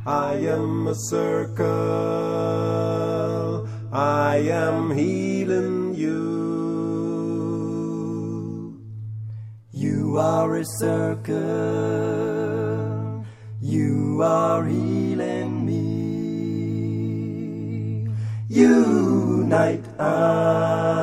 I am a circle, I am healing you. You are a circle, you are healing me. Unite us.